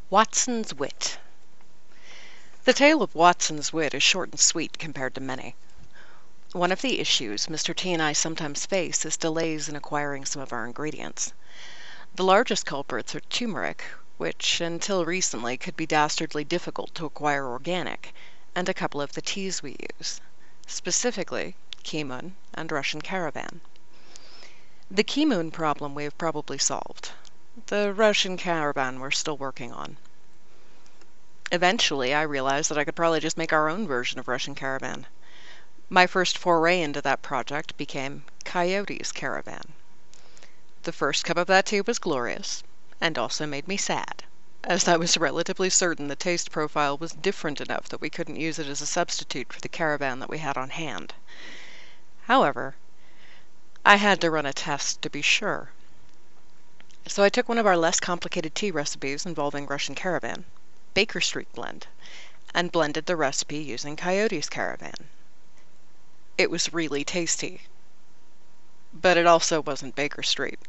Watson's Wit. The tale of Watson's Wit is short and sweet compared to many. One of the issues Mr. T and I sometimes face is delays in acquiring some of our ingredients. The largest culprits are turmeric, which until recently could be dastardly difficult to acquire organic, and a couple of the teas we use, specifically Keemun and Russian Caravan. The Keemun problem we have probably solved. The Russian Caravan we're still working on. Eventually, I realized that I could probably just make our own version of Russian Caravan. My first foray into that project became Coyote's Caravan. The first cup of that tea was glorious, and also made me sad, as I was relatively certain the taste profile was different enough that we couldn't use it as a substitute for the Caravan that we had on hand. However, I had to run a test to be sure. So I took one of our less complicated tea recipes involving Russian Caravan, Baker Street blend, and blended the recipe using Coyote's Caravan. It was really tasty, but it also wasn't Baker Street.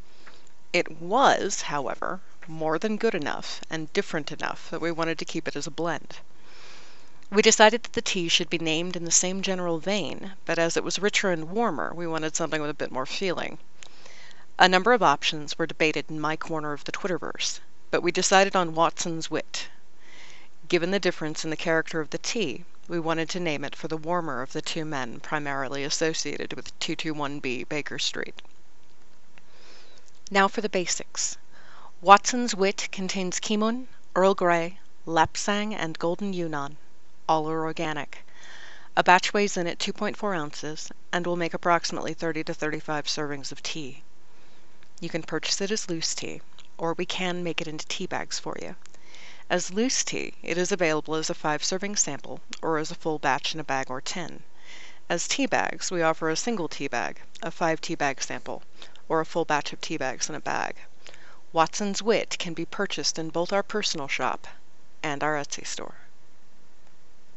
It was, however, more than good enough and different enough that we wanted to keep it as a blend. We decided that the tea should be named in the same general vein, but as it was richer and warmer, we wanted something with a bit more feeling. A number of options were debated in my corner of the Twitterverse, but we decided on Watson's Wit. Given the difference in the character of the tea, we wanted to name it for the warmer of the two men primarily associated with 221B Baker Street. Now for the basics. Watson's Wit contains Keemun, Earl Grey, Lapsang, and Golden Yunnan. All are organic. A batch weighs in at 2.4 ounces and will make approximately 30 to 35 servings of tea. You can purchase it as loose tea, or we can make it into tea bags for you. As loose tea, it is available as a 5-serving sample or as a full batch in a bag or tin. As tea bags, we offer a single tea bag, a 5 tea bag sample, or a full batch of tea bags in a bag. Watson's Wit can be purchased in both our personal shop and our Etsy store.